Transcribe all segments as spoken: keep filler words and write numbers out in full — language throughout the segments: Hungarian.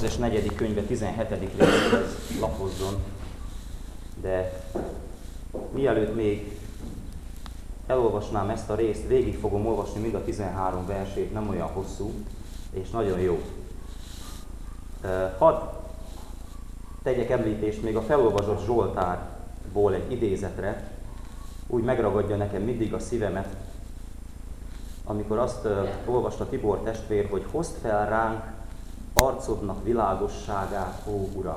Mózes negyedik könyve tizenhetedik részéhez lapozzon, de mielőtt még elolvasnám ezt a részt, végig fogom olvasni mind a tizenhárom versét, nem olyan hosszú, és nagyon jó. Hadd tegyek említést még a felolvasott Zsoltárból egy idézetre, úgy megragadja nekem mindig a szívemet, amikor azt uh, olvasta Tibor testvér, hogy hozd fel ránk arcodnak világosságát, ó Uram.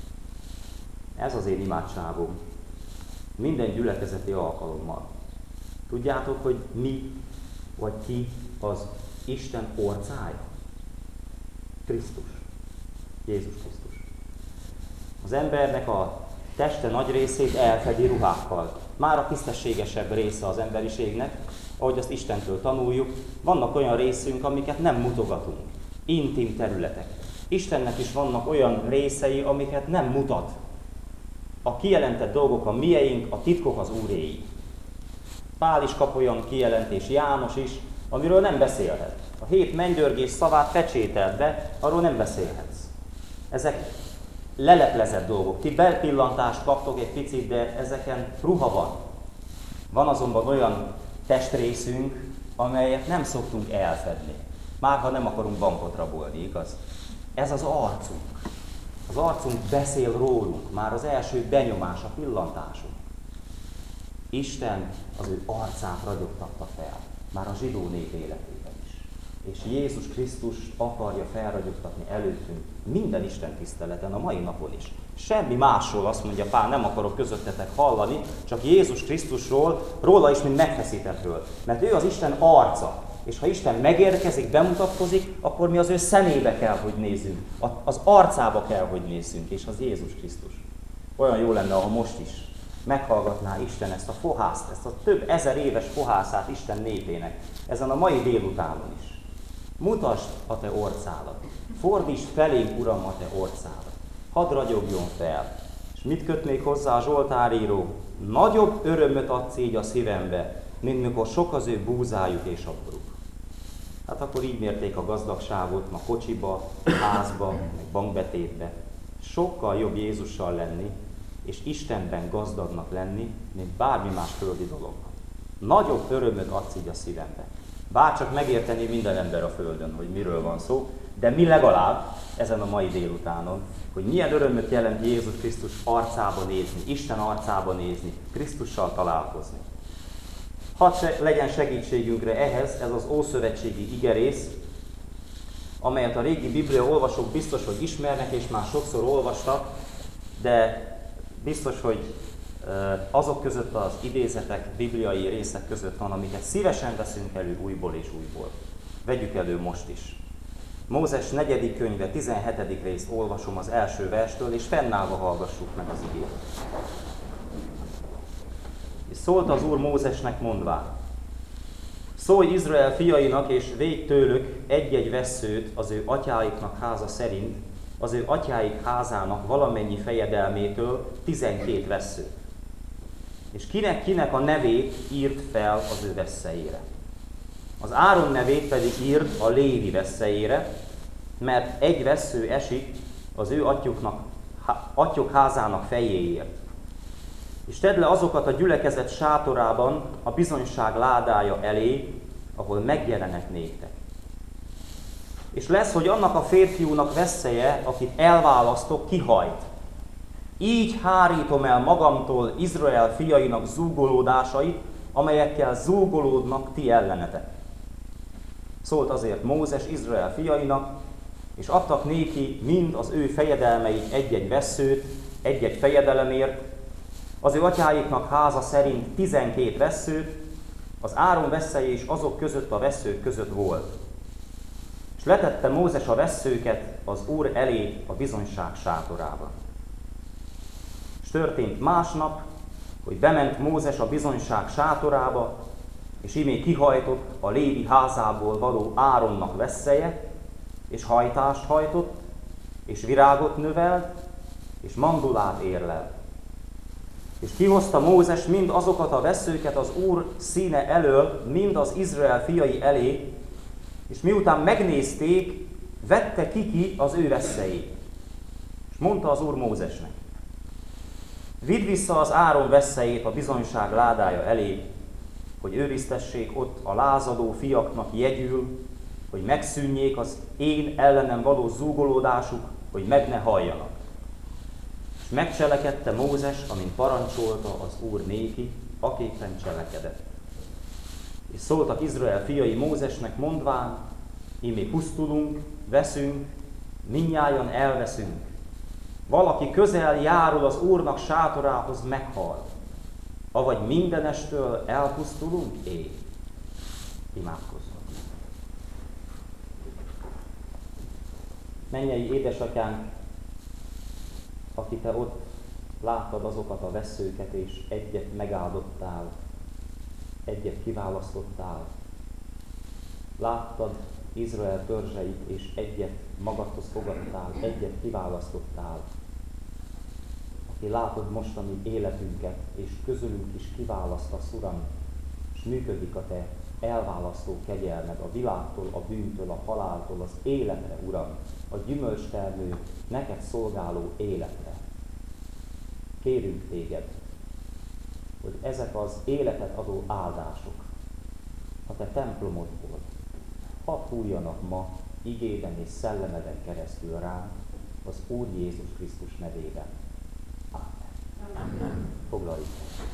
Ez az én imádságom minden gyülekezeti alkalommal. Tudjátok, hogy mi vagy ki az Isten orcája? Krisztus. Jézus Krisztus. Az embernek a teste nagy részét elfedi ruhákkal. Már a tisztességesebb része az emberiségnek, ahogy azt Istentől tanuljuk, vannak olyan részünk, amiket nem mutogatunk. Intim területek. Istennek is vannak olyan részei, amiket nem mutat. A kijelentett dolgok a mieink, a titkok az Úréi. Pál is kap olyan kijelentés, János is, amiről nem beszélhet. A hét mennydörgés szavát pecsételt be, arról nem beszélhetsz. Ezek leleplezett dolgok. Ti belpillantást kaptok egy picit, de ezeken ruha van. Van azonban olyan testrészünk, amelyet nem szoktunk elfedni. Már ha nem akarunk bankot rabolni, igaz? Ez az arcunk. Az arcunk beszél rólunk, már az első benyomás, a pillantásunk. Isten az ő arcát ragyogtatta fel, már a zsidó nép életében is. És Jézus Krisztus akarja felragyogtatni előttünk minden Isten tiszteleten, a mai napon is. Semmi másról, azt mondja Pál, nem akarok közöttetek hallani, csak Jézus Krisztusról, róla is, mint megfeszítettről. Mert ő az Isten arca, és ha Isten megérkezik, bemutatkozik, akkor mi az ő szemébe kell, hogy nézzünk. Az arcába kell, hogy nézzünk, és az Jézus Krisztus. Olyan jó lenne, ha most is meghallgatná Isten ezt a fohászt, ezt a több ezer éves fohászát Isten népének, ezen a mai délutánon is. Mutasd a te orcádat, fordítsd felénk, Uram, a te orcádat. Hadd ragyogjon fel. És mit köt még hozzá a Zsoltáríró? Nagyobb örömöt adsz így a szívembe, mint mikor sok az ő búzájuk és aprók. Hát akkor így mérték a gazdagságot, ma kocsiba, házba, meg bankbetétbe. Sokkal jobb Jézussal lenni, és Istenben gazdagnak lenni, mint bármi más földi dolognak. Nagyobb örömöt adsz így a szívembe. Bárcsak megérteni minden ember a földön, hogy miről van szó, de mi legalább ezen a mai délutánon, hogy milyen örömöt jelent Jézus Krisztus arcába nézni, Isten arcába nézni, Krisztussal találkozni. Hadd se legyen segítségünkre ehhez ez az ószövetségi igerész, amelyet a régi Biblia olvasók biztos, hogy ismernek, és már sokszor olvastak, de biztos, hogy azok között az idézetek, bibliai részek között van, amiket szívesen veszünk elő újból és újból. Vegyük elő most is. Mózes negyedik könyve, tizenhetedik részt olvasom az első verstől, és fennállva hallgassuk meg az igét. És szólt az Úr Mózesnek mondván: szólj Izrael fiainak, és védj tőlük egy-egy vesszőt az ő atyáiknak háza szerint, az ő atyáik házának valamennyi fejedelmétől tizenkét vesszőt. És kinek-kinek a nevét írt fel az ő vesszeire. Az Áron nevét pedig írt a Lévi vesszeire, mert egy vessző esik az ő atyuknak, atyuk házának fejéért. És tedd le azokat a gyülekezet sátorában a bizonyság ládája elé, ahol megjelenek néktek. És lesz, hogy annak a férfiúnak vesszeje, akit elválasztok, kihajt. Így hárítom el magamtól Izrael fiainak zúgolódásait, amelyekkel zúgolódnak ti ellenetek. Szólt azért Mózes Izrael fiainak, és adtak néki mind az ő fejedelmeik egy-egy vesszőt, egy-egy fejedelemért, az ő atyáiknak háza szerint tizenkét vesszőt, az Áron vesszeje is azok között a vesszők között volt. És letette Mózes a vesszőket az Úr elé a bizonyság sátorába. És történt másnap, hogy bement Mózes a bizonyság sátorába, és imé kihajtott a Lévi házából való Áronnak vesszeje, és hajtást hajtott, és virágot növelt, és mandulát érlelt. És kihozta Mózes mind azokat a vesszőket az Úr színe elől, mind az Izrael fiai elé, és miután megnézték, vette ki ki az ő vesszeit. És mondta az Úr Mózesnek, vidd vissza az Áron vesszejét a bizonyság ládája elé, hogy őriztessék ott a lázadó fiaknak jegyül, hogy megszűnjék az én ellenem való zúgolódásuk, hogy meg ne halljanak. És megcselekedte Mózes, amint parancsolta az Úr néki, aképpen cselekedett. És szóltak Izrael fiai Mózesnek, mondván, íme pusztulunk, veszünk, mindnyájan elveszünk. Valaki közel járul az Úrnak sátorához, meghal. Avagy mindenestől elpusztulunk, én. Imádkozzunk. Mennyei édesatyánk, aki te ott láttad azokat a vesszőket, és egyet megáldottál, egyet kiválasztottál. Láttad Izrael törzseit, és egyet magadhoz fogadtál, egyet kiválasztottál. Aki látod mostani életünket, és közülünk is kiválasztasz, Uram, és működik a te elválasztó kegyelmed a világtól, a bűntől, a haláltól, az életre, Uram, a gyümölcstermő, neked szolgáló életre. Kérünk téged, hogy ezek az életet adó áldások a te templomodból hadd fújjanak ma igéden és szellemeden keresztül ránk az Úr Jézus Krisztus nevében. Amen. Amen. Foglaljuk.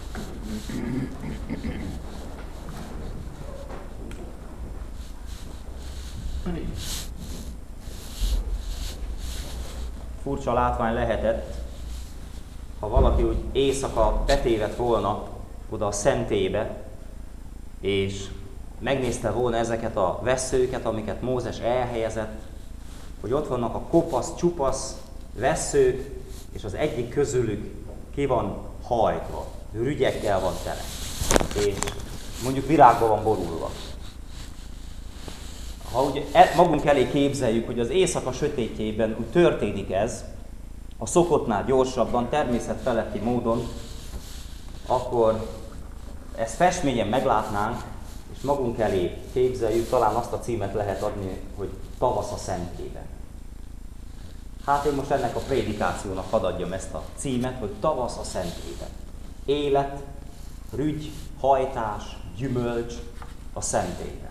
Furcsa látvány lehetett, ha valaki úgy éjszaka betévedt volna oda a szentélybe, és megnézte volna ezeket a vesszőket, amiket Mózes elhelyezett, hogy ott vannak a kopasz, csupasz vesszők, és az egyik közülük ki van hajtva, rügyekkel van tele, és mondjuk virágba van borulva. Ha úgy magunk elé képzeljük, hogy az éjszaka sötétjében úgy történik ez, a szokottnál gyorsabban, természetfeletti módon, akkor ezt festményen meglátnánk, és magunk elé képzeljük, talán azt a címet lehet adni, hogy tavasz a szentélyben. Hát én most ennek a prédikációnak hadd adjam ezt a címet, hogy tavasz a szentélyben. Élet, rügy, hajtás, gyümölcs a szentélyben.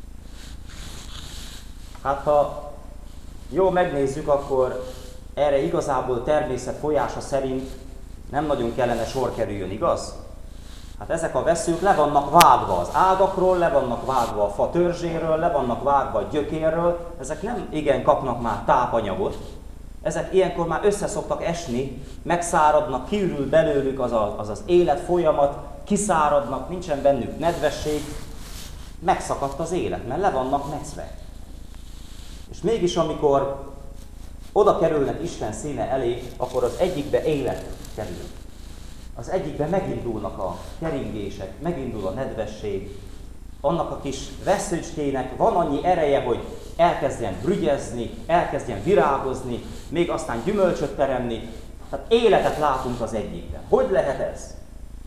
Hát ha jól megnézzük, akkor erre igazából természet folyása szerint nem nagyon kellene sor kerüljön, igaz? Hát ezek a vesszők le vannak vágva az ágakról, le vannak vágva a fa törzséről, le vannak vágva a gyökérről, ezek nem igen kapnak már tápanyagot, ezek ilyenkor már össze szoktak esni, megszáradnak, kiürül belőlük az, a, az az élet folyamat, kiszáradnak, nincsen bennük nedvesség, megszakadt az élet, mert le vannak necve. És mégis amikor oda kerülnek Isten színe elé, akkor az egyikbe élet kerül. Az egyikben megindulnak a keringések, megindul a nedvesség, annak a kis vesszőcskének van annyi ereje, hogy elkezdjen rügyezni, elkezdjen virágozni, még aztán gyümölcsöt teremni. Tehát életet látunk az egyikben. Hogy lehet ez?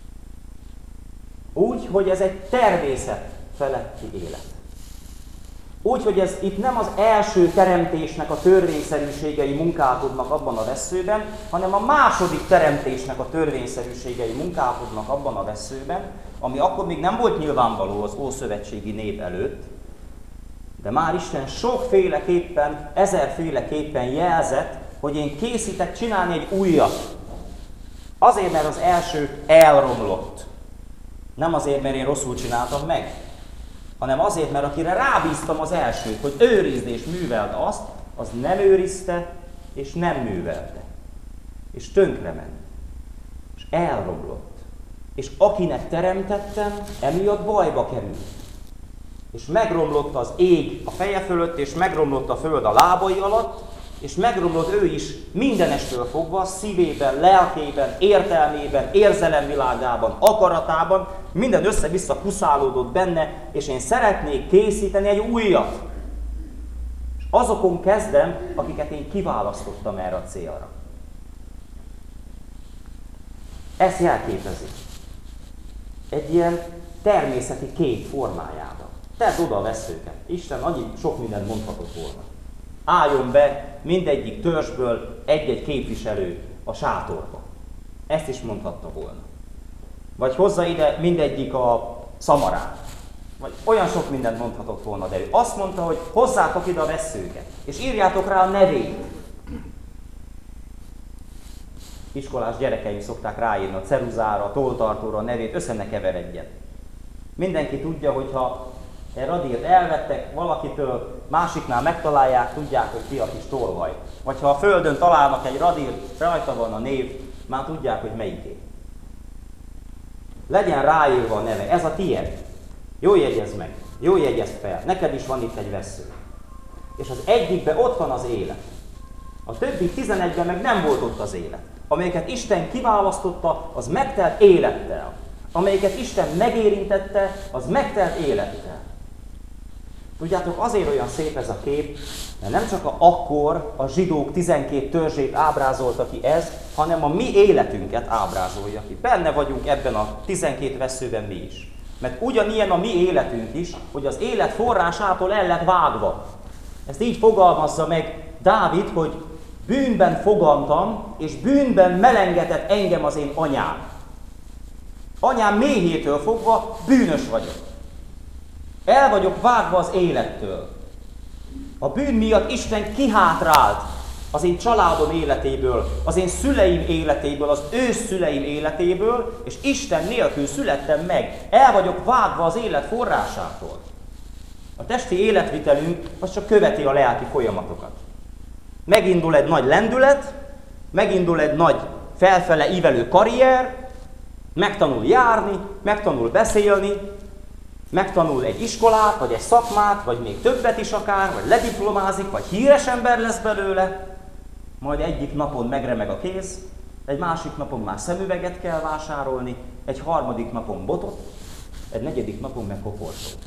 Úgy, hogy ez egy természet feletti élet. Úgy, hogy ez itt nem az első teremtésnek a törvényszerűségei munkálkodnak abban a vesszőben, hanem a második teremtésnek a törvényszerűségei munkálkodnak abban a vesszőben, ami akkor még nem volt nyilvánvaló az ószövetségi nép előtt, de már Isten sokféleképpen, ezerféleképpen jelzett, hogy én készítek csinálni egy újat. Azért, mert az első elromlott. Nem azért, mert én rosszul csináltam meg, hanem azért, mert akire rábíztam az elsőt, hogy őrizd és műveld azt, az nem őrizte és nem művelte. És tönkrement. És elromlott. És akinek teremtettem, emiatt bajba került. És megromlott az ég a feje fölött, és megromlott a föld a lábai alatt, és megromlott ő is mindenestől fogva, szívében, lelkében, értelmében, érzelemvilágában, akaratában, minden össze-vissza kuszálódott benne, és én szeretnék készíteni egy újat. És azokon kezdem, akiket én kiválasztottam erre a célra. Ezt jelképezi. Egy ilyen természeti kép formájában. Tedd oda a vesszőket. Isten annyi sok mindent mondhatott volna. álljon be mindegyik törzsből egy-egy képviselő a sátorba. Ezt is mondhatta volna. Vagy hozza ide mindegyik a szamarát. Vagy olyan sok mindent mondhatott volna, de ő azt mondta, hogy hozzátok ide a vesszőket, és írjátok rá a nevét. Iskolás gyerekeim szokták ráírni a ceruzára, a tolltartóra a nevét, össze ne keveredjen. Mindenki tudja, hogyha egy radírt elvettek valakitől, másiknál megtalálják, tudják, hogy ki a kis tolvaj. Vagy ha a földön találnak egy radírt, rajta van a név, már tudják, hogy melyiké. Legyen ráírva a neve, ez a tiéd. Jól jegyezd meg, jól jegyezd fel, neked is van itt egy vessző. És az egyikben ott van az élet. A többi tizenegyben meg nem volt ott az élet. Amelyiket Isten kiválasztotta, az megtelt élettel. Amelyiket Isten megérintette, az megtelt élettel. Tudjátok, azért olyan szép ez a kép, mert nem csak a, akkor a zsidók tizenkét törzsét ábrázolta ki ez, hanem a mi életünket ábrázolja ki. Benne vagyunk ebben a tizenkét vesszőben mi is. Mert ugyanilyen a mi életünk is, hogy az élet forrásától el lett vágva. Ezt így fogalmazza meg Dávid, hogy bűnben fogantam, és bűnben melengetett engem az én anyám. Anyám méhétől fogva bűnös vagyok. El vagyok vágva az élettől. A bűn miatt Isten kihátrált az én családom életéből, az én szüleim életéből, az ő szüleim életéből, és Isten nélkül születtem meg. El vagyok vágva az élet forrásától. A testi életvitelünk az csak követi a lelki folyamatokat. Megindul egy nagy lendület, megindul egy nagy felfele ívelő karrier, megtanul járni, megtanul beszélni, megtanul egy iskolát, vagy egy szakmát, vagy még többet is akár, vagy lediplomázik, vagy híres ember lesz belőle, majd egyik napon megremeg a kéz, egy másik napon már szemüveget kell vásárolni, egy harmadik napon botot, egy negyedik napon meg koporsót.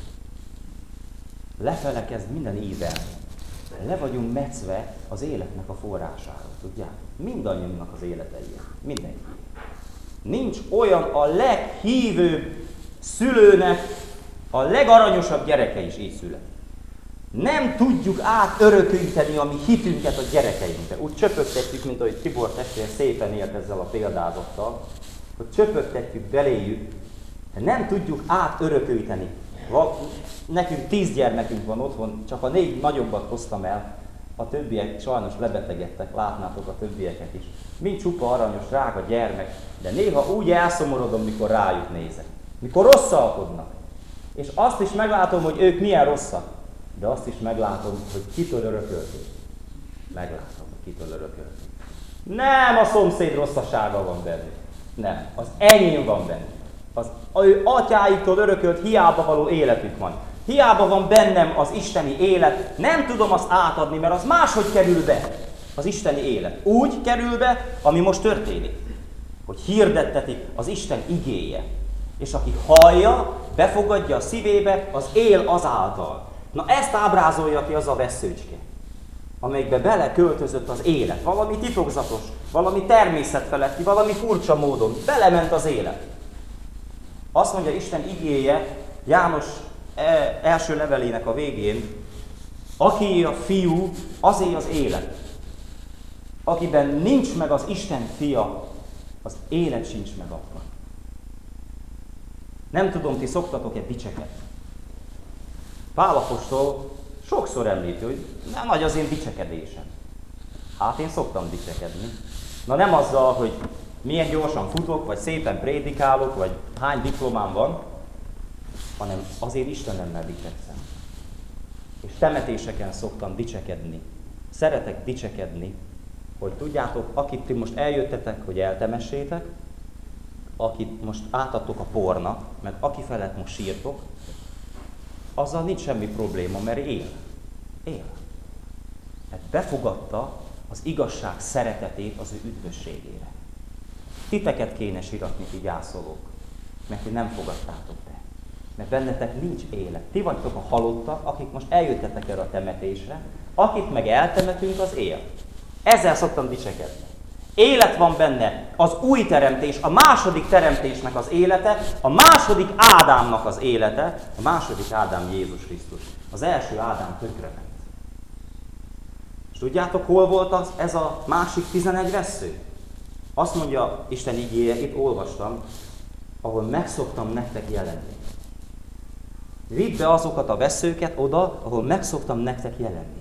Lefele kezd minden ívelni. Le vagyunk metszve az életnek a forrására, tudják? Mindannyiunknak az élete ilyen. Mindenki. Nincs olyan a leghívőbb szülőnek, a legaranyosabb gyereke is így szület. Nem tudjuk átörökíteni a mi hitünket a gyerekeinkre. Úgy csöpögtetjük, mint ahogy Tibor testvér szépen élt ezzel a példázattal, hogy csöpögtetjük beléjük, de nem tudjuk átörökíteni. Nekünk tíz gyermekünk van otthon, csak a négy nagyobbat hoztam el, a többiek sajnos lebetegedtek, látnátok a többieket is. Mind csupa aranyos, drága gyermek, de néha úgy elszomorodom, mikor rájuk nézek. Mikor rosszalkodnak. És azt is meglátom, hogy ők milyen rosszak, de azt is meglátom, hogy kitől örökölték. Meglátom, hogy kitől örökölték. Nem a szomszéd rosszasága van bennük. Nem, az enyém van bennük. Az ő atyáiktól örökölt hiába való életük van. Hiába van bennem az isteni élet, nem tudom azt átadni, mert az máshogy kerül be, az isteni élet. Úgy kerül be, ami most történik. Hogy hirdettetik az Isten igéje. És aki hallja, befogadja a szívébe, az él azáltal. Na ezt ábrázolja ki az a vesszőcske, amelyikbe beleköltözött az élet. Valami titokzatos, valami természetfeletti, valami furcsa módon. Belement az élet. Azt mondja Isten igéje János első levelének a végén, aki a fiú, azé az élet. Akiben nincs meg az Isten fia, az élet sincs meg abban. Nem tudom, ti szoktatok-e dicsekedni. Pál apostol sokszor említi, hogy nem nagy az én dicsekedésem. Hát én szoktam dicsekedni. Na nem azzal, hogy milyen gyorsan futok, vagy szépen prédikálok, vagy hány diplomám van, hanem azért Istenemmel dicsekszem. És temetéseken szoktam dicsekedni. Szeretek dicsekedni, hogy tudjátok, akit ti most eljöttetek, hogy eltemessétek, akit most átadtok a pornak, meg aki felett most sírtok, azzal nincs semmi probléma, mert él. Él. Mert befogadta az igazság szeretetét az ő üdvösségére. Titeket kéne siratni, ti gyászolók, mert hogy nem fogadtátok be. Mert bennetek nincs élet. Ti vagytok a halottak, akik most eljöttetek erre a temetésre, akit meg eltemetünk, az él. Ezzel szoktam dicsekedni. Élet van benne, az új teremtés, a második teremtésnek az élete, a második Ádámnak az élete, a második Ádám Jézus Krisztus. Az első Ádám tönkrement. tudjátok, hol volt az, ez a másik tizenegy vessző? Azt mondja Isten igéje, itt olvastam, ahol meg szoktam nektek jelenni. Vidd be azokat a vesszőket oda, ahol meg szoktam nektek jelenni.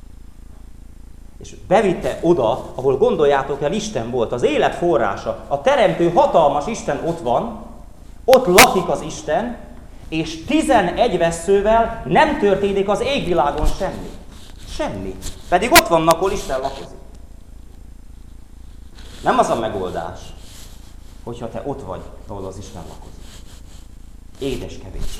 És bevitte oda, ahol gondoljátok el, Isten volt, az élet forrása, a teremtő hatalmas Isten ott van, ott lakik az Isten, és tizenegy vesszővel nem történik az égvilágon semmi. Semmi. Pedig ott vannak, ahol Isten lakozik. Nem az a megoldás, hogyha te ott vagy, ahol az Isten lakozik. Édes kevés.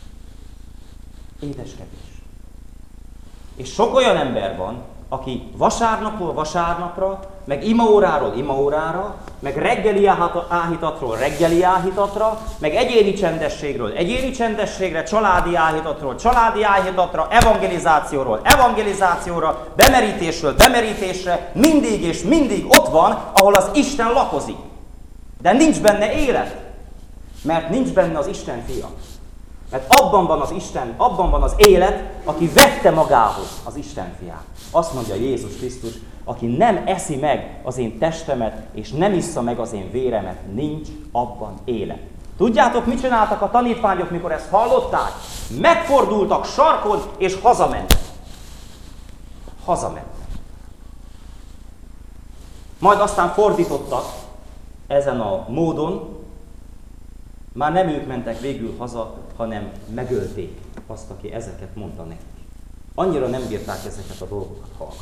Édes kevés. És sok olyan ember van, aki vasárnapról vasárnapra, meg imaóráról imaórára, meg reggeli áhítatról reggeli áhítatra, meg egyéni csendességről egyéni csendességre, családi áhítatról családi áhítatra, evangelizációról evangelizációra, bemerítésről bemerítésre, mindig és mindig ott van, ahol az Isten lakozik. De nincs benne élet, mert nincs benne az Isten fia. Mert abban van az Isten, abban van az élet, aki vette magához az Isten fiát. Azt mondja Jézus Krisztus, aki nem eszi meg az én testemet, és nem issza meg az én véremet, nincs abban élet. Tudjátok, mit csináltak a tanítványok, mikor ezt hallották? Megfordultak sarkon, és hazamentek. Hazamentek. Majd aztán fordítottak ezen a módon, már nem ők mentek végül haza, hanem megölték azt, aki ezeket mondta nekik. Annyira nem bírták ezeket a dolgokat hallgatni.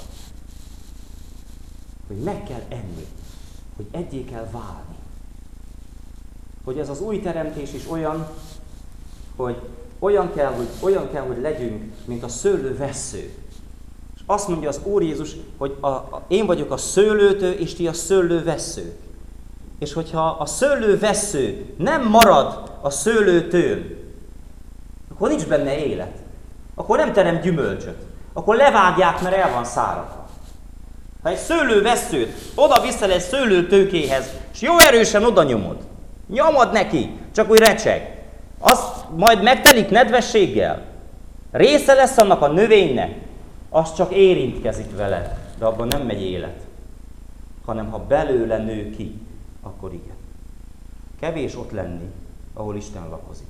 Hogy meg kell enni, hogy egyé kell válni. Hogy ez az új teremtés is olyan, hogy olyan kell, hogy, olyan kell, hogy legyünk, mint a szőlővessző. És azt mondja az Úr Jézus, hogy a, a, én vagyok a szőlőtő, és ti a szőlővessző. És hogyha a szőlővessző nem marad a szőlőtőn, akkor nincs benne élet. Akkor nem terem gyümölcsöt. Akkor levágják, mert el van száradva. Ha egy szőlővesszőt oda viszel egy szőlőtőkéhez, és jó erősen oda nyomod, nyomod neki, csak úgy recseg, az majd megtelik nedvességgel, része lesz annak a növénynek, az csak érintkezik vele, de abban nem megy élet. Hanem ha belőle nő ki, akkor igen. Kevés ott lenni, ahol Isten lakozik.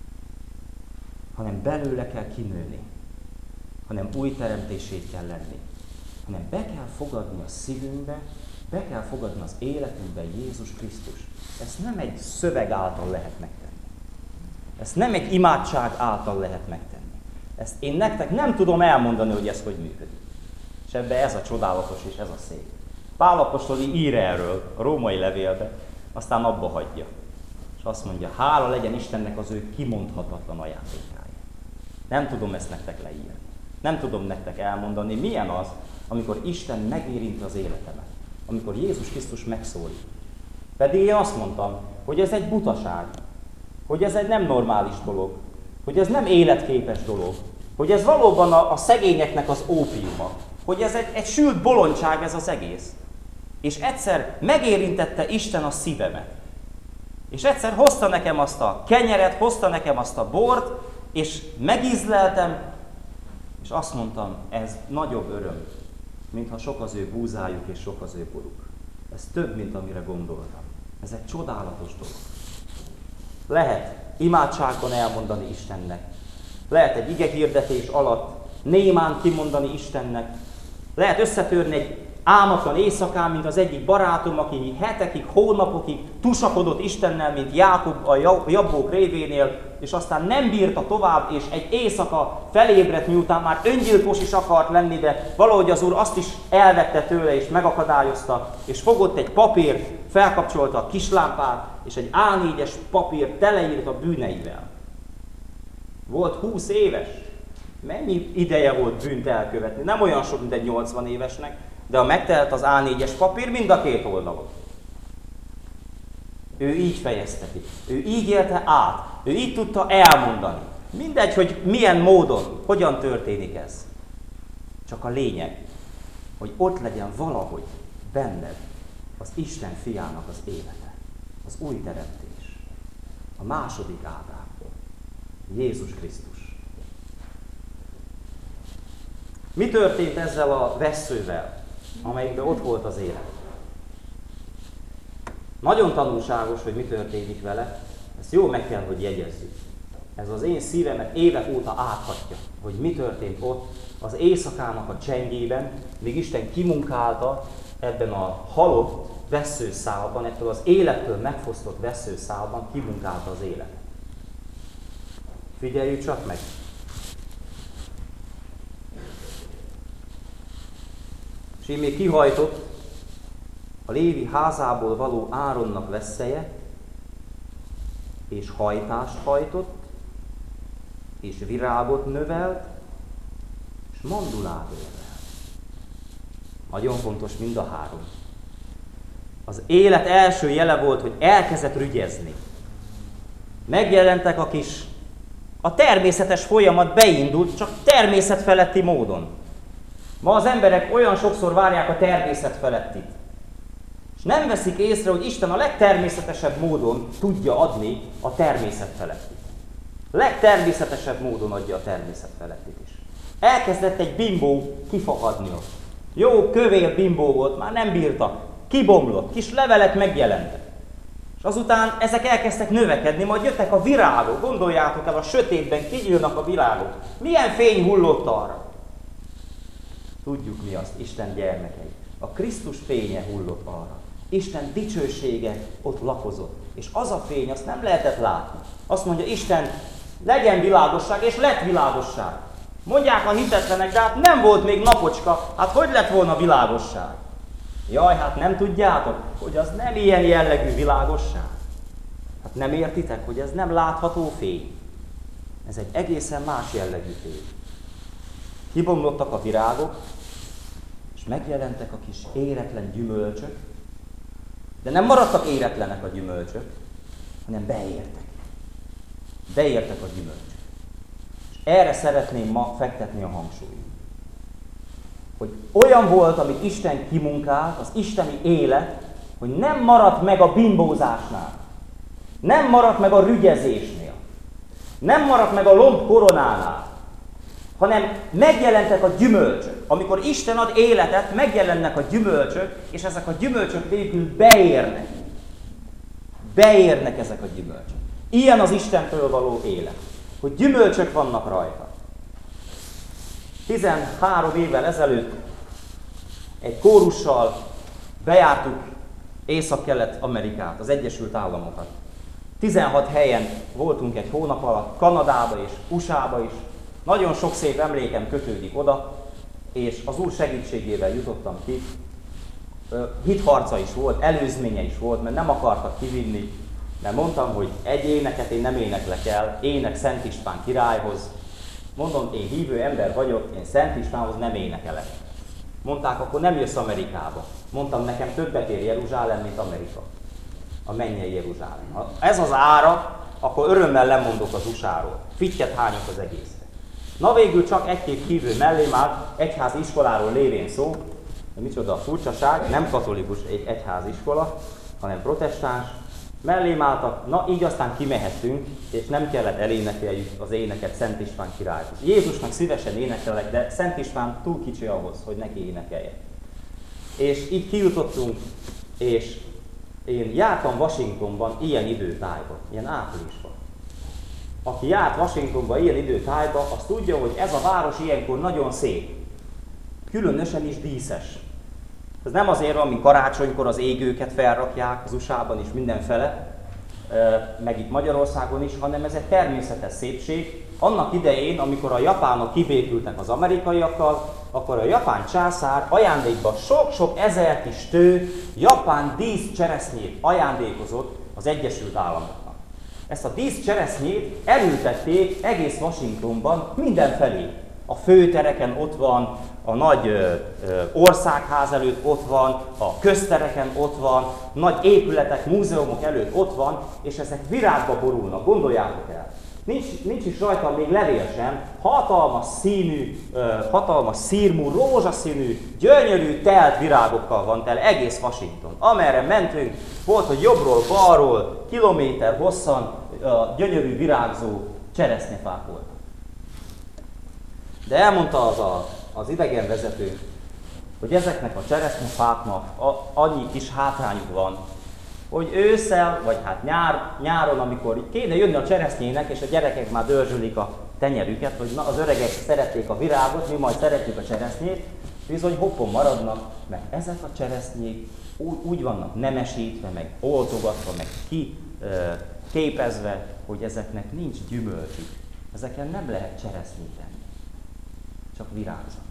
Hanem belőle kell kinőni. Hanem új teremtését kell lenni. Hanem be kell fogadni a szívünkbe, be kell fogadni az életünkbe Jézus Krisztus. Ezt nem egy szöveg által lehet megtenni. Ezt nem egy imádság által lehet megtenni. Ezt én nektek nem tudom elmondani, hogy ez hogy működik. És ebben ez a csodálatos és ez a szép. Pál apostol ír erről a római levélbe, aztán abba hagyja. És azt mondja, hála legyen Istennek az ő kimondhatatlan ajándékáért. Nem tudom ezt nektek leírni. Nem tudom nektek elmondani, milyen az, amikor Isten megérinti az életemet. Amikor Jézus Krisztus megszólít. Pedig én azt mondtam, hogy ez egy butaság. Hogy ez egy nem normális dolog. Hogy ez nem életképes dolog. Hogy ez valóban a, a szegényeknek az ópiuma. Hogy ez egy, egy sült bolondság ez az egész. És egyszer megérintette Isten a szívemet. És egyszer hozta nekem azt a kenyeret, hozta nekem azt a bort, és megízleltem, és azt mondtam, ez nagyobb öröm, mintha sok az ő búzájuk és sok az ő boruk. Ez több, mint amire gondoltam. Ez egy csodálatos dolog. Lehet imádságban elmondani Istennek. Lehet egy igehirdetés alatt némán kimondani Istennek. Lehet összetörni egy álmatlan éjszakán, mint az egyik barátom, aki hetekig, hónapokig tusakodott Istennel, mint Jákob a jabbók révénél, és aztán nem bírta tovább, és egy éjszaka felébredt, miután már öngyilkos is akart lenni, de valahogy az Úr azt is elvette tőle, és megakadályozta, és fogott egy papírt, felkapcsolta a kislámpát, és egy á négyes papír teleírt a bűneivel. Volt húsz éves. Mennyi ideje volt bűnt elkövetni? Nem olyan sok, mint egy nyolcvan évesnek, de ha megtelt az á négyes papír, mind a két oldalon. Ő így fejezte ki. Ő így élte át. Ő így tudta elmondani. Mindegy, hogy milyen módon, hogyan történik ez. Csak a lényeg, hogy ott legyen valahogy benned az Isten fiának az élete. Az új teremtés. A második Ádám. Jézus Krisztus. Mi történt ezzel a vesszővel, amelyikben ott volt az élet? Nagyon tanulságos, hogy mi történik vele, ezt jól meg kell, hogy jegyezzük. Ez az én szívemet évek óta áthatja, hogy mi történt ott az éjszakának a csendjében, míg Isten kimunkálta ebben a halott vesszőszálban, ettől az élettől megfosztott vesszőszálban kimunkálta az életet. Figyeljük csak meg! És így még kihajtott a Lévi házából való Áronnak vesszeje, és hajtást hajtott, és virágot növelt, és mandulát érvelt. Nagyon fontos mind a három. Az élet első jele volt, hogy elkezdett rügyezni. Megjelentek a kis, a természetes folyamat beindult, csak természetfeletti módon. Ma az emberek olyan sokszor várják a természet felettit. És nem veszik észre, hogy Isten a legtermészetesebb módon tudja adni a természet felettit. Legtermészetesebb módon adja a természet felettit is. Elkezdett egy bimbó kifakadni ott. Jó kövér bimbó volt, már nem bírta. Kibomlott, kis levelek megjelentek. És azután ezek elkezdtek növekedni, majd jöttek a virágok. Gondoljátok el, a sötétben kigyűlnek a virágok. Milyen fény hullott arra? Tudjuk mi azt, Isten gyermekei. A Krisztus fénye hullott arra. Isten dicsősége ott lakozott. És az a fény, azt nem lehetett látni. Azt mondja Isten, legyen világosság, és lett világosság. Mondják a hitetlenek, de hát nem volt még napocska, hát hogy lett volna világosság? Jaj, hát nem tudjátok, hogy az nem ilyen jellegű világosság? Hát nem értitek, hogy ez nem látható fény? Ez egy egészen más jellegű fény. Kibomlottak a virágok, és megjelentek a kis éretlen gyümölcsök, de nem maradtak éretlenek a gyümölcsök, hanem beértek. Beértek a gyümölcsök. És erre szeretném ma fektetni a hangsúlyt. Hogy olyan volt, amit Isten kimunkált, az isteni élet, hogy nem maradt meg a bimbózásnál, nem maradt meg a rügyezésnél, nem maradt meg a lomb koronánál, hanem megjelentek a gyümölcsök. Amikor Isten ad életet, megjelennek a gyümölcsök, és ezek a gyümölcsök végül beérnek. Beérnek ezek a gyümölcsök. Ilyen az Istentől való élet, hogy gyümölcsök vannak rajta. tizenhárom évvel ezelőtt egy kórussal bejártuk Észak-Kelet-Amerikát, az Egyesült Államokat. tizenhat helyen voltunk egy hónap alatt, Kanadába és u es á-ba is. Nagyon sok szép emlékem kötődik oda, és az Úr segítségével jutottam ki. Hitharca is volt, előzménye is volt, mert nem akartak kivinni, mert mondtam, hogy egy éneket én nem éneklek el, ének Szent István királyhoz. Mondom, én hívő ember vagyok, én Szent Istvánhoz nem énekelek. Mondták, akkor nem jössz Amerikába. Mondtam, nekem többet ér Jeruzsálem, mint Amerika. A mennyei Jeruzsálem. Ha ez az ára, akkor örömmel lemondok az u es á-ról. Fittyet hányok az egészre. Na végül csak egy-két hívő mellém állt, egyházi iskoláról lévén szó, de micsoda a furcsaság, nem katolikus egy egyházi iskola, hanem protestáns. Mellém álltak, na így aztán kimehettünk, és nem kellett elénekeljük az éneket Szent István királyhoz. Jézusnak szívesen énekelek, de Szent István túl kicsi ahhoz, hogy neki énekelje. És így kijutottunk, és én jártam Washingtonban ilyen időtájban, ilyen áprilisban. Aki járt Washingtonban ilyen időtájban, az tudja, hogy ez a város ilyenkor nagyon szép. Különösen is díszes. Ez nem azért van, mint karácsonykor az égőket felrakják az u es á-ban is mindenfele, meg itt Magyarországon is, hanem ez egy természetes szépség. Annak idején, amikor a japánok kibékültek az amerikaiakkal, akkor a japán császár ajándékba sok-sok ezer kis tő japán díszcseresznyét ajándékozott az Egyesült Államoknak. Ezt a díszcseresznyét elültették egész Washingtonban mindenfelé. A főtereken ott van, a nagy ö, ö, országház előtt ott van, a köztereken ott van, nagy épületek, múzeumok előtt ott van, és ezek virágba borulnak, gondoljátok el. Nincs, nincs is rajta még levél sem, hatalmas színű, ö, hatalmas szírmú, rózsaszínű, gyönyörű, telt virágokkal van tele egész Washington. Amerre mentünk, volt, hogy jobbról, balról, kilométer hosszan ö, gyönyörű virágzó cseresznyefák voltak. De elmondta az a az idegenvezető, hogy ezeknek a cseresznyefáknak a, annyi kis hátrányuk van, hogy ősszel, vagy hát nyár, nyáron, amikor kéne jönni a cseresznyének, és a gyerekek már dörzsölik a tenyerüket, hogy na, az öregek szerették a virágot, mi majd szeretjük a cseresznyét, bizony hoppon maradnak, mert ezek a cseresznyék úgy, úgy vannak nemesítve, meg oltogatva, meg kiképezve, hogy ezeknek nincs gyümölcsük. Ezeken nem lehet cseresznyét tenni, csak virágzanak.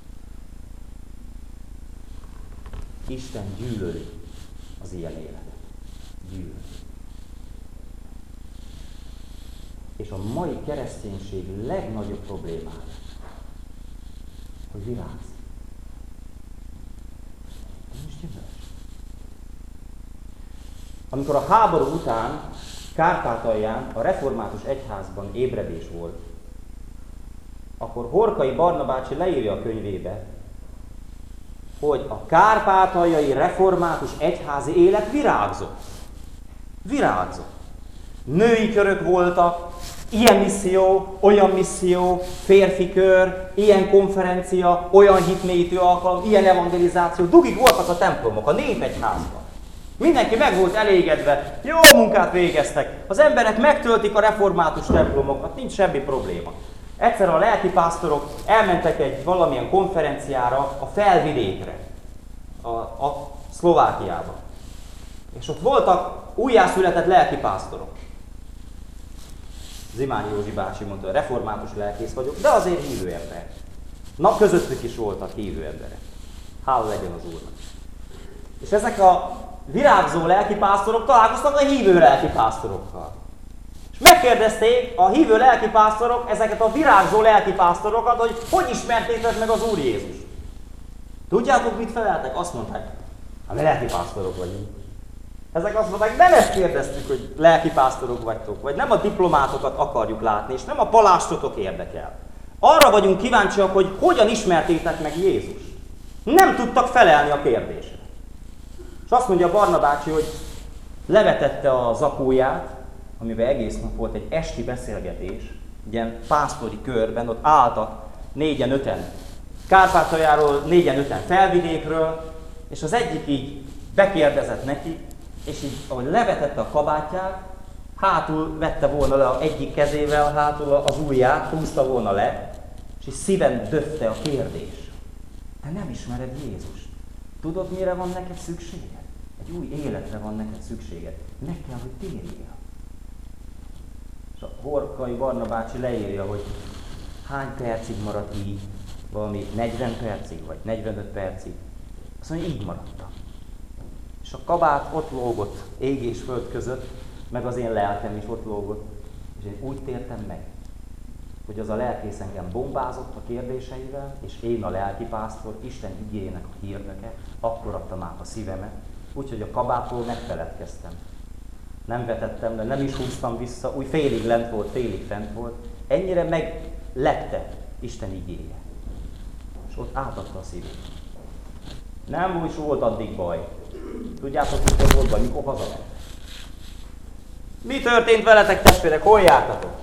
Isten gyűlöli az ilyen életet. Gyűlöli. És a mai kereszténység legnagyobb problémája, hogy virágzik. Nincs gyümölcs. Amikor a háború után Kárpátalján a református egyházban ébredés volt, akkor Horkai Barna bácsi leírja a könyvébe, hogy a kárpátaljai református egyházi élet virágzott. Virágzott. Női körök voltak, ilyen misszió, olyan misszió, férfi kör, ilyen konferencia, olyan hitmélyítő alkalom, ilyen evangelizáció. Dugig voltak a templomok, a népegyházban. Mindenki meg volt elégedve, jó munkát végeztek. Az emberek megtöltik a református templomokat, nincs semmi probléma. Egyszer a lelkipásztorok elmentek egy valamilyen konferenciára a felvidékre, a, a Szlovákiába. És ott voltak újjászületett lelkipásztorok. Zimányi Józsi bácsi mondta, hogy református lelkész vagyok, de azért hívő ember. Na, közöttük is voltak hívő emberek. Hála legyen az Úrnak. És ezek a virágzó lelkipásztorok találkoztak a hívő lelkipásztorokkal. És megkérdezték a hívő lelkipásztorok ezeket a virágzó lelkipásztorokat, hogy hogy ismertétek meg az Úr Jézust. Tudjátok, mit feleltek? Azt mondták, hát mi lelkipásztorok vagyunk. Ezek azt mondták, nem ezt kérdeztük, hogy lelkipásztorok vagytok, vagy nem a diplomátokat akarjuk látni, és nem a palástotok érdekel. Arra vagyunk kíváncsiak, hogy hogyan ismertétek meg Jézust. Nem tudtak felelni a kérdésre. És azt mondja Barna bácsi, hogy levetette a zakóját, amiben egész nap volt egy esti beszélgetés, ilyen pásztori körben, ott álltak négyen-öten Kárpátaljáról, négyen-öten Felvidékről, és az egyik így bekérdezett neki, és így, ahogy levetette a kabátját, hátul vette volna le az egyik kezével, hátul az ujját, húzta volna le, és így szíven döfte a kérdés. Te nem ismered Jézust. Tudod, mire van neked szükséged? Egy új életre van neked szükséged. Meg kell, hogy térjél. És a Horkai Barna bácsi leírja, hogy hány percig maradt így, valami negyven percig, vagy negyvenöt percig. Azt mondja, így maradtam. És a kabát ott lógott ég és föld között, meg az én lelkem is ott lógott. És én úgy tértem meg, hogy az a lelkész engem bombázott a kérdéseivel, és én a lelkipásztor, Isten igéjének a hirdeke, akkor adtam át a szívemet, úgyhogy a kabátról megfeledkeztem. Nem vetettem le, nem is húztam vissza, úgy félig lent volt, félig fent volt. Ennyire meglepte Isten igéje. És ott átadta a szívét. Nem úgy volt addig baj. Tudjátok, mikor volt baj, mikor hazament? Mi történt veletek, testvérek? Hol jártatok?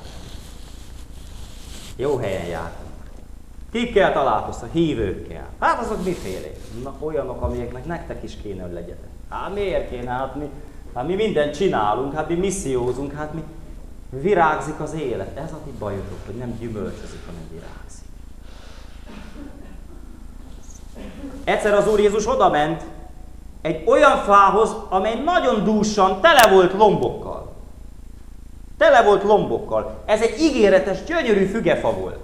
Jó helyen jártunk. Kikkel találkoztak? Hívőkkel. Hát azok mifélék? Na, olyanok, amelyeknek nektek is kéne, hogy legyetek. Hát miért kéne? Hát mi, hát mi mindent csinálunk, hát mi missziózunk, hát mi virágzik az élet. Ez a ti bajotok, hogy nem gyümölcsözik, hanem virágzik. Egyszer az Úr Jézus odament egy olyan fához, amely nagyon dúsan tele volt lombokkal. Tele volt lombokkal. Ez egy ígéretes, gyönyörű fügefa volt.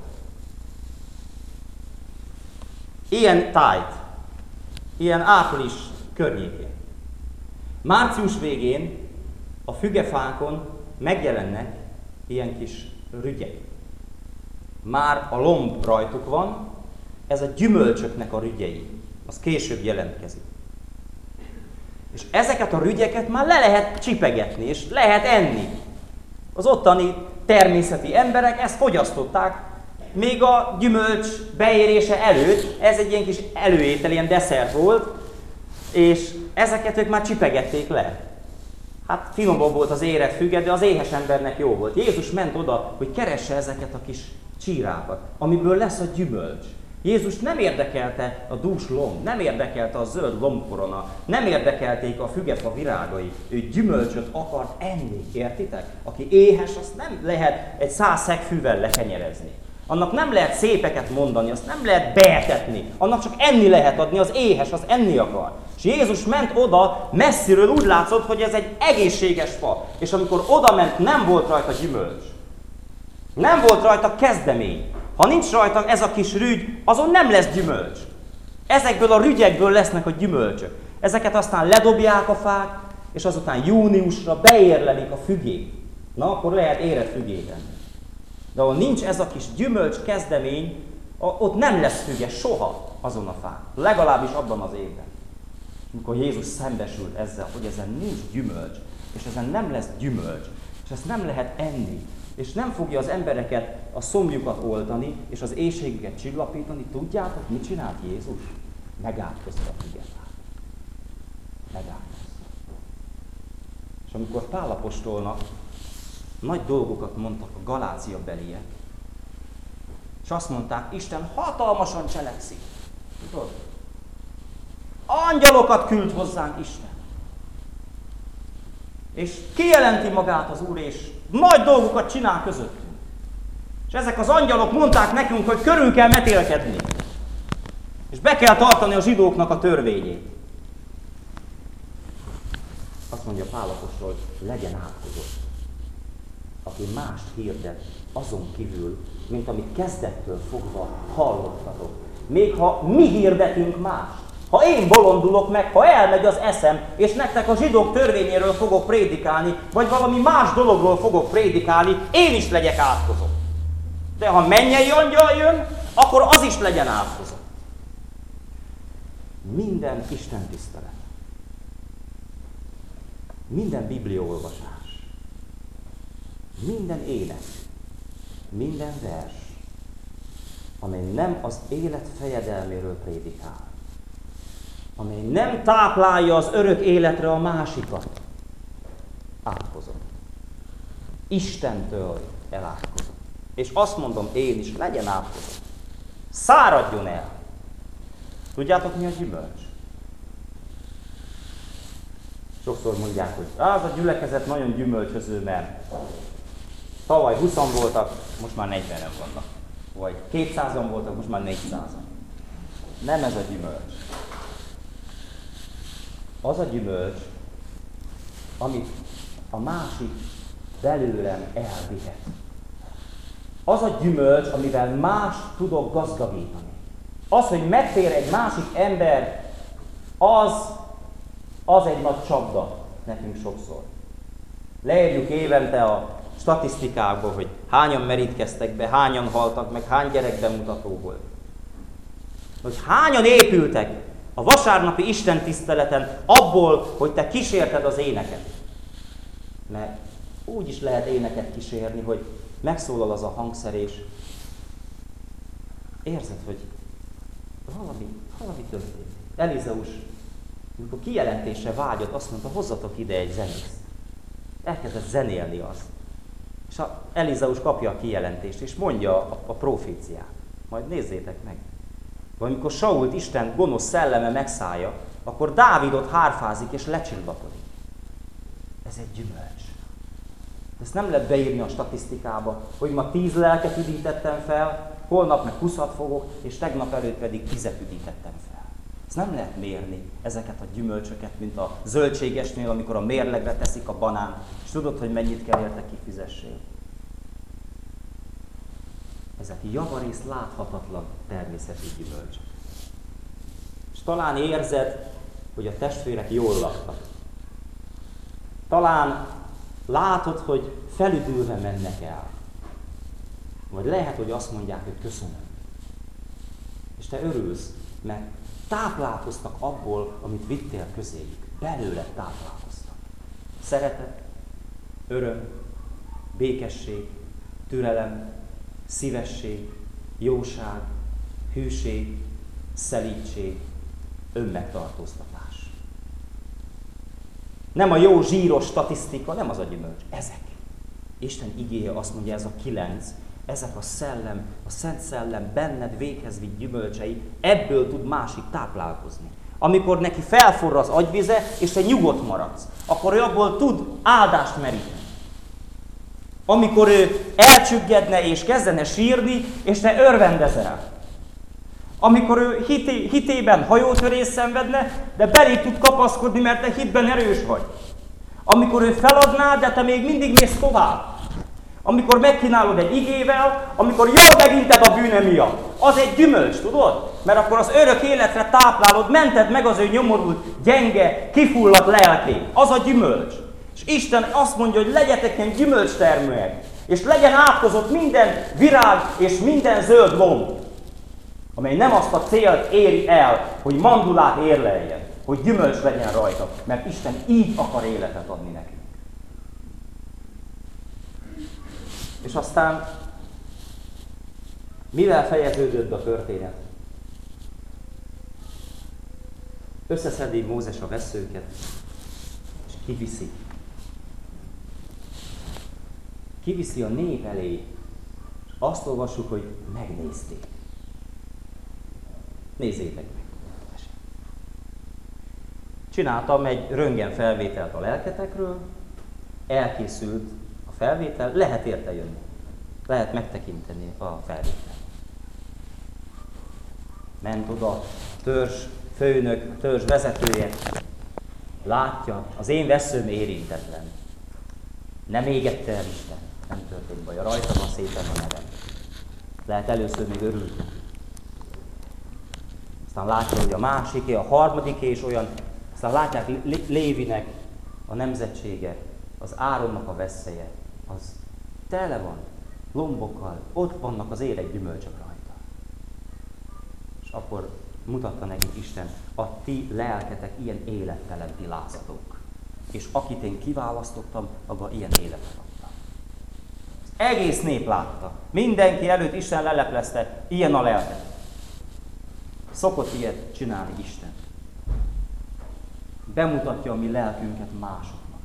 Ilyen tájt. Ilyen április környékén. Március végén a fügefákon megjelennek ilyen kis rügyek. Már a lomb rajtuk van, ez a gyümölcsöknek a rügyei. Az később jelentkezik. És ezeket a rügyeket már le lehet csipegetni, és lehet enni. Az ottani természeti emberek ezt fogyasztották, még a gyümölcs beérése előtt, ez egy ilyen kis előétel, ilyen desszert volt, és ezeket ők már csipegették le. Hát finomabb volt az érett füge, de az éhes embernek jó volt. Jézus ment oda, hogy keresse ezeket a kis csírákat, amiből lesz a gyümölcs. Jézus nem érdekelte a dús lomb, nem érdekelte a zöld lombkorona, nem érdekelték a fügefa virágai. Ő gyümölcsöt akart enni, értitek? Aki éhes, azt nem lehet egy száz szegfűvel lekenyerezni. Annak nem lehet szépeket mondani, azt nem lehet beetetni, annak csak enni lehet adni, az éhes, az enni akar. És Jézus ment oda, messziről úgy látszott, hogy ez egy egészséges fa. És amikor oda ment, nem volt rajta gyümölcs. Nem volt rajta kezdemény. Ha nincs rajta ez a kis rügy, azon nem lesz gyümölcs. Ezekből a rügyekből lesznek a gyümölcsök. Ezeket aztán ledobják a fák, és azután júniusra beérlelik a fügék. Na, akkor lehet érett fügét enni. De ahol nincs ez a kis gyümölcs kezdemény, ott nem lesz füge soha azon a fán. Legalábbis abban az évben. Amikor Jézus szembesült ezzel, hogy ezen nincs gyümölcs, és ezen nem lesz gyümölcs, és ezt nem lehet enni, és nem fogja az embereket, a szomjukat oltani, és az éhségüket csillapítani, tudjátok, mit csinált Jézus? Megátkozta a fügefát. Megátkozta. És amikor Pál apostolnak nagy dolgokat mondtak a Galácia beliek, és azt mondták, Isten hatalmasan cselekszik. Tudod? Angyalokat küld hozzánk Isten. És kijelenti magát az Úr, és nagy dolgokat csinál közöttünk. És ezek az angyalok mondták nekünk, hogy körül kell metélkedni. És be kell tartani a zsidóknak a törvényét. Azt mondja Pál apostol, legyen átkozott, aki mást hirdet azon kívül, mint amit kezdettől fogva hallottatok. Még ha mi hirdetünk mást. Ha én bolondulok meg, ha elmegy az eszem, és nektek a zsidók törvényéről fogok prédikálni, vagy valami más dologról fogok prédikálni, én is legyek átkozott. De ha mennyei angyal jön, akkor az is legyen átkozott. Minden Isten tisztelet, minden bibliaolvasás, minden ének, minden vers, amely nem az élet fejedelméről prédikál, amely nem táplálja az örök életre a másikat, átkozott. Istentől elátkozott. És azt mondom én is, legyen átkozott. Száradjon el. Tudjátok, mi a gyümölcs? Sokszor mondják, hogy az a gyülekezet nagyon gyümölcsöző, mert tavaly húszan voltak, most már negyvenen vannak. Vagy kétszázan voltak, most már négyszázan. Nem ez a gyümölcs. Az a gyümölcs, amit a másik belőlem elvihet. Az a gyümölcs, amivel más tudok gazdagítani. Az, hogy megtér egy másik ember, az, az egy nagy csapda nekünk sokszor. Leírjuk évente a statisztikákból, hogy hányan merítkeztek be, hányan haltak meg, hány gyerek bemutató volt. Hogy hányan épültek a vasárnapi istentiszteleten abból, hogy te kísérted az éneket. Mert úgy is lehet éneket kísérni, hogy megszólal az a hangszer, és érzed, hogy valami, valami történik. Elizeus, amikor kijelentése vágyott, azt mondta, hozzatok ide egy zenészt. Elkezdett zenélni azt. És a Elizeus kapja a kijelentést, és mondja a, a proféciát. Majd nézzétek meg. Vagy amikor Sault Isten gonosz szelleme megszállja, akkor Dávidot hárfázik és lecsillapodik. Ez egy gyümölcs. Ezt nem lehet beírni a statisztikába, hogy ma tíz lelket üdítettem fel, holnap meg huszat fogok, és tegnap előtt pedig tízet üdítettem fel. Ezt nem lehet mérni, ezeket a gyümölcsöket, mint a zöldségesnél, amikor a mérlegre teszik a banánt, és tudod, hogy mennyit kell érte kifizessél. Ezek javarészt láthatatlan természeti gyümölcsök. És talán érzed, hogy a testvérek jól laktak. Talán látod, hogy felüdülve mennek el. Vagy lehet, hogy azt mondják, hogy köszönöm. És te örülsz, mert táplálkoztak abból, amit vittél közéjük. Belőle táplálkoztak. Szeretet, öröm, békesség, türelem, szívesség, jóság, hűség, szelídség, önmegtartóztatás. Nem a jó zsíros statisztika, nem az a gyümölcs. Ezek. Isten igéje azt mondja, ez a kilenc, ezek a szellem, a Szent Szellem benned véghez vitt gyümölcsei, ebből tud másik táplálkozni. Amikor neki felforra az agyvize, és te nyugodt maradsz, akkor ő abból tud áldást meríteni. Amikor ő elcsüggedne és kezdene sírni, és te örvendezel. Amikor ő hité, hitében hajótörést szenvedne, de belé tud kapaszkodni, mert te hitben erős vagy. Amikor ő feladná, de te még mindig mész tovább. Amikor megkínálod egy igével, amikor jól meginted a bűne miatt, az egy gyümölcs, tudod? Mert akkor az örök életre táplálod, mented meg az ő nyomorult, gyenge, kifulladt lelkét. Az a gyümölcs. És Isten azt mondja, hogy legyetek ilyen gyümölcstermőek, és legyen átkozott minden virág és minden zöld lomb, amely nem azt a célt éri el, hogy mandulát érleljen, hogy gyümölcs legyen rajta, mert Isten így akar életet adni nekünk. És aztán, mivel fejeződött a történet? Összeszedi Mózes a vesszőket, és kiviszi. Kiviszi a nép elé, és azt olvassuk, hogy megnézték. Nézzétek meg! Csináltam egy röntgen felvételt a lelketekről, elkészült a felvétel, lehet érte jönni. Lehet megtekinteni a felvételt. Ment oda a törzs főnök, a törzs vezetője, látja, az én vesszőm érintetlen. Nem égette el Isten, nem történt baj, rajta van szépen a nevem. Lehet először még örült. Aztán látja, hogy a másiké, a harmadiké is olyan, aztán látják Lévinek a nemzetsége, az Áronnak a vesszeje, az tele van lombokkal, ott vannak az élek gyümölcsök rajta. És akkor mutatta nekik Isten, a ti lelketek ilyen élettelen ti lázadók. És akit én kiválasztottam, abban ilyen életet adtam. Az egész nép látta. Mindenki előtt Isten leleplezte, ilyen a lelket. Szokott ilyet csinálni Isten. Bemutatja a mi lelkünket másoknak.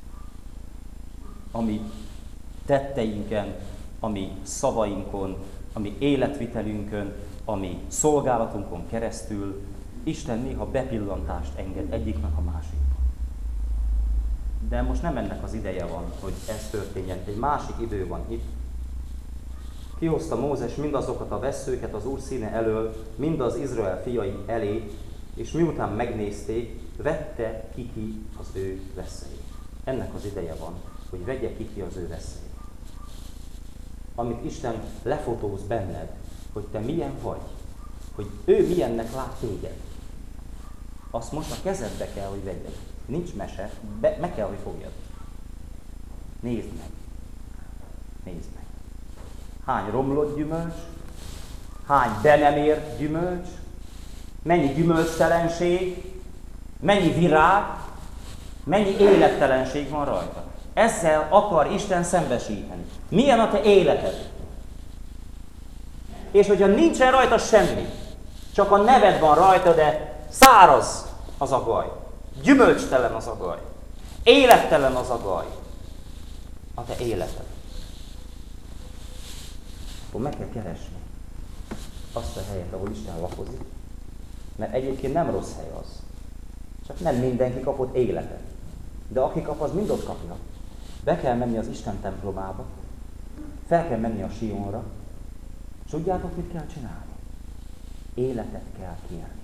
A mi tetteinken, a mi szavainkon, a mi életvitelünkön, a mi szolgálatunkon keresztül Isten néha bepillantást enged egyiknek a másiknak. De most nem ennek az ideje van, hogy ez történjen. Egy másik idő van itt. Kihozta Mózes mindazokat a vesszőket az Úr színe elől, mind az Izrael fiai elé, és miután megnézték, vette ki az ő veszélyét. Ennek az ideje van, hogy vegye ki az ő veszélyét. Amit Isten lefotóz benned, hogy te milyen vagy, hogy ő milyennek lát téged, azt most a kezedbe kell, hogy vegyed. Nincs mese, be, meg kell, hogy fogjad. Nézd meg. Nézd meg. Hány romlott gyümölcs, hány be nem ért gyümölcs, mennyi gyümölcstelenség, mennyi virág, mennyi élettelenség van rajta. Ezzel akar Isten szembesíteni. Milyen a te életed? És hogyha nincsen rajta semmi, csak a neved van rajta, de száraz az a gaj, gyümölcstelen az a gaj, élettelen az a gaj, a te életed. Akkor meg kell keresni azt a helyet, ahol Isten lakozik, mert egyébként nem rossz hely az. Csak nem mindenki kapott életet. De aki kap, az mind ott kapja. Be kell menni az Isten templomába, fel kell menni a Sionra, és tudjátok, mit kell csinálni? Életet kell kérni.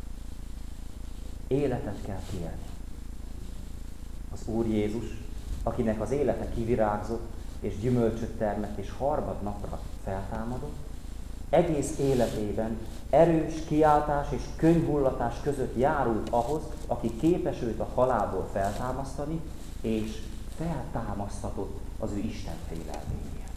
Életet kell kérni. Az Úr Jézus, akinek az élete kivirágzott, és gyümölcsöt termett, és harmad napra feltámadott, egész életében erős kiáltás és könyhullatás között járult ahhoz, aki képes őt a halálból feltámasztani, és feltámasztatott az ő Isten félelméért.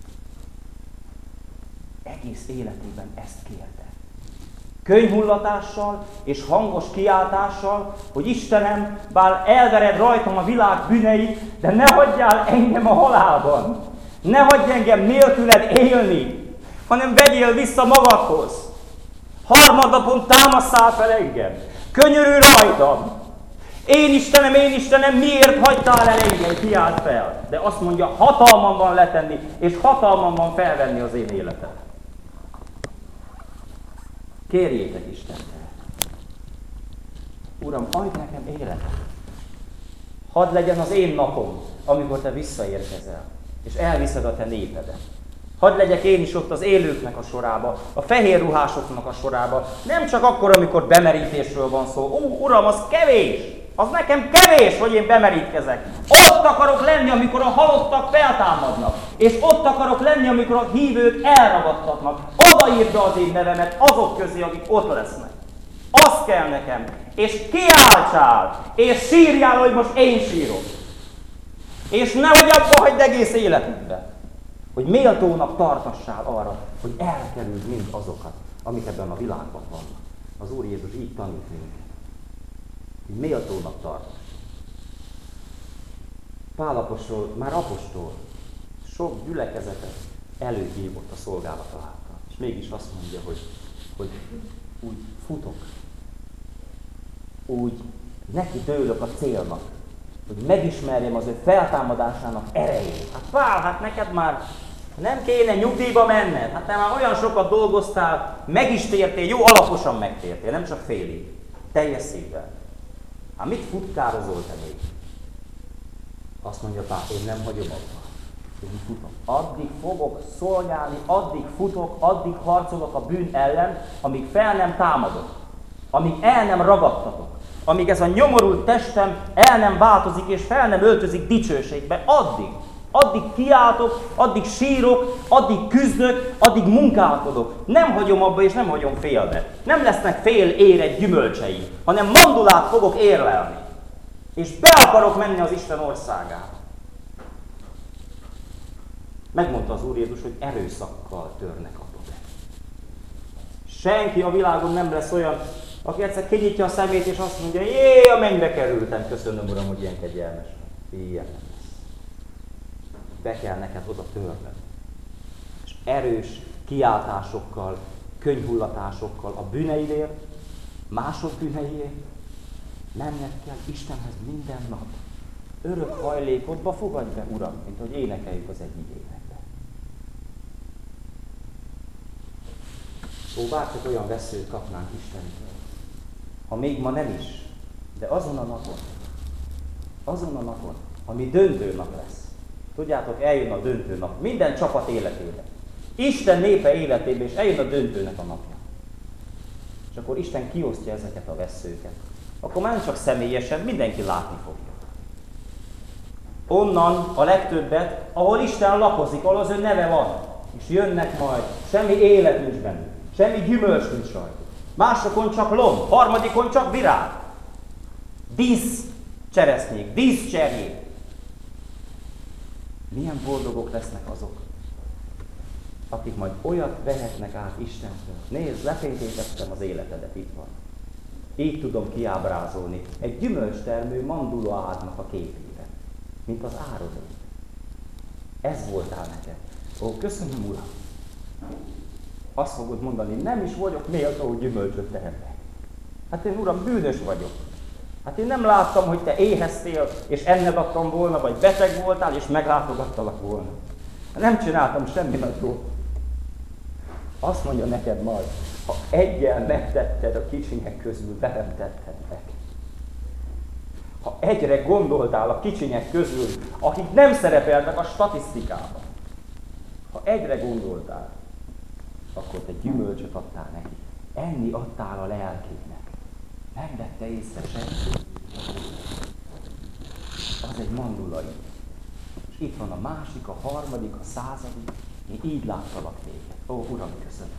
Egész életében ezt kérte. Könyhullatással és hangos kiáltással, hogy Istenem, bár elvered rajtam a világ bűneit, de ne hagyjál engem a halálban. Ne hagyj engem nélküled élni, hanem vegyél vissza magadhoz. Harmadnapon támasszál fel engem. Könyörülj rajtam. Én Istenem, én Istenem, miért hagytál el engem? Kiált fel. De azt mondja, hatalmam van letenni, és hatalmam van felvenni az én életet. Kérjétek Istentől. Uram, adj nekem életet. Hadd legyen az én napom, amikor te visszaérkezel, és elviszed a te népedet. Hadd legyek én is ott az élőknek a sorába, a fehér ruhásoknak a sorába, nem csak akkor, amikor bemerítésről van szó. Ó, Uram, az kevés! Az nekem kevés, hogy én bemerítkezek. Ott akarok lenni, amikor a halottak feltámadnak. És ott akarok lenni, amikor a hívők elragadtatnak. Odaírd be az én nevemet azok közé, akik ott lesznek. Az kell nekem. És kiáltsál, és sírjál, hogy most én sírok. És nehogy abba hagyd egész életedbe, hogy méltónak tartassál arra, hogy elkerüld mind azokat, amik ebben a világban vannak. Az Úr Jézus így tanít minket. Hogy méltónak tartass. Pál apostol, már apostol, sok gyülekezetet előhívott a szolgálata által. És mégis azt mondja, hogy, hogy úgy futok, úgy neki dőlök a célnak, hogy megismerjem az ő feltámadásának erejét. Hát Pál, hát neked már nem kéne nyugdíjba menned, hát te már olyan sokat dolgoztál, meg is tértél, jó alaposan megtértél, nem csak félig, teljes szívvel. Hát mit futkározol te még? Azt mondja Pál, én nem hagyom abba. Én futok. Addig fogok szolgálni, addig futok, addig harcolok a bűn ellen, amíg fel nem támadok, amíg el nem ragadtatok, amíg ez a nyomorult testem el nem változik és fel nem öltözik dicsőségbe, addig. Addig kiáltok, addig sírok, addig küzdök, addig munkálkodok. Nem hagyom abba és nem hagyom félbe. Nem lesznek fél éred gyümölcsei, hanem mandulát fogok érlelni. És be akarok menni az Isten országába. Megmondta az Úr Jézus, hogy erőszakkal törnek abba be. Senki a világon nem lesz olyan, aki egyszer kinyitja a szemét és azt mondja, jé, a mennybe kerültem, köszönöm Uram, hogy ilyen kegyelmes. Ilyen nem lesz. Be kell neked oda törned. És erős kiáltásokkal, könyhullatásokkal a bűneidért, mások bűneiért menned kell Istenhez minden nap. Örök hajlékodba fogadj be, Uram, mint hogy énekeljük az egyik énekbe. Ó, bárcsak olyan veszőt kapnánk Istentől, ha még ma nem is, de azon a napon, azon a napon, ami döntő nap lesz. Tudjátok, eljön a döntő nap minden csapat életébe. Isten népe életébe, és eljön a döntőnek a napja. És akkor Isten kiosztja ezeket a vesszőket. Akkor már nem csak személyesen, mindenki látni fogja. Onnan a legtöbbet, ahol Isten lakozik, ahol az ő neve van. És jönnek majd, semmi élet nincs bennük, semmi gyümölcs nincs rajta. Másokon csak lomb, harmadikon csak virág. Dísz cseresznyék, dísz cserjék. Milyen boldogok lesznek azok, akik majd olyat vehetnek át Istentől. Nézd, lefénykézeztem az életedet, itt van. Így tudom kiábrázolni egy gyümölcstermő mandula ágnak a képében, mint az árodé. Ez voltál neked. Ó, köszönöm, Uram! Azt fogod mondani, nem is vagyok méltó, hogy gyümölcsöt tehetek. Hát én, Uram, bűnös vagyok. Hát én nem láttam, hogy te éheztél, és enned adtam volna, vagy beteg voltál, és meglátogattalak volna. Nem csináltam semmi nagy jót. Azt mondja neked majd, ha egyel megtetted a kicsinyek közül, velem tetted meg. Ha egyre gondoltál a kicsinyek közül, akik nem szerepeltek a statisztikában, ha egyre gondoltál, akkor te gyümölcsöt adtál neki. Enni adtál a lelkének. Nem vette észre senki. Az egy mandulai. És itt van a másik, a harmadik, a századik. Én így láttalak téged. Ó, Uram, köszönöm.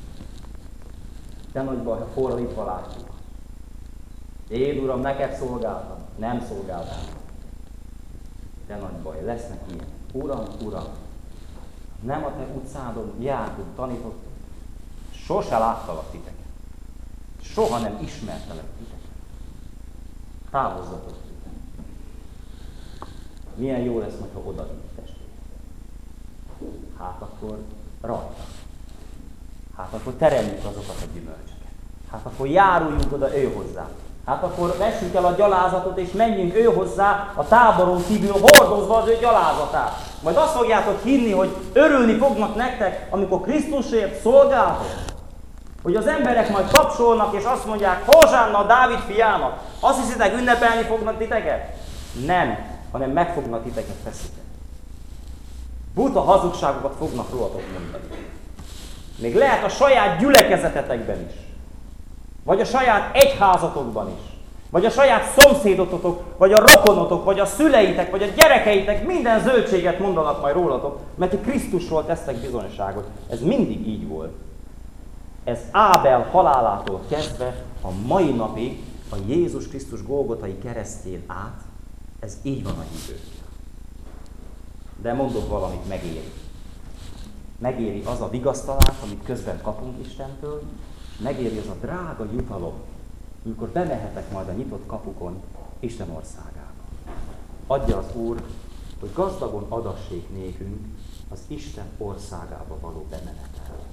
De nagy baj, ha fordítva látjuk. Én, Uram, neked szolgáltam. Nem szolgáltam. De nagy baj, lesznek ilyen. Uram, Uram, nem a te utcádon jártunk, tanítottunk. Sose láttalak titeket. Soha nem ismertelek titeket. Távozzatok titeket. Milyen jó lesz, ha oda vitt testvérek. Hát akkor rajta. Hát akkor teremjük azokat a gyümölcsöket. Hát akkor járuljunk oda ő hozzá. Hát akkor vessük el a gyalázatot, és menjünk ő hozzá a táboron kívül hordozva az ő gyalázatát. Majd azt fogjátok hinni, hogy örülni fognak nektek, amikor Krisztusért szolgáltok. Hogy az emberek majd tapsolnak, és azt mondják, Hozsánna a Dávid fiának. Azt hiszitek, ünnepelni fognak titeket? Nem, hanem meg fognak titeket feszíteni. Buta hazugságokat fognak rólatok mondani. Még lehet a saját gyülekezetetekben is. Vagy a saját egyházatokban is. Vagy a saját szomszédototok, vagy a rokonotok, vagy a szüleitek, vagy a gyerekeitek minden zöldséget mondanak majd rólatok, mert ti Krisztusról tesztek bizonyságot. Ez mindig így volt. Ez Ábel halálától kezdve a mai napig, a Jézus Krisztus Golgotai keresztjén át, ez így van a hívőkkel. De mondok valamit, megéri. Megéri az a vigasztalás, amit közben kapunk Istentől, és megéri az a drága jutalom, amikor bemehetek majd a nyitott kapukon Isten országába. Adja az Úr, hogy gazdagon adassék nékünk az Isten országába való bemenetel.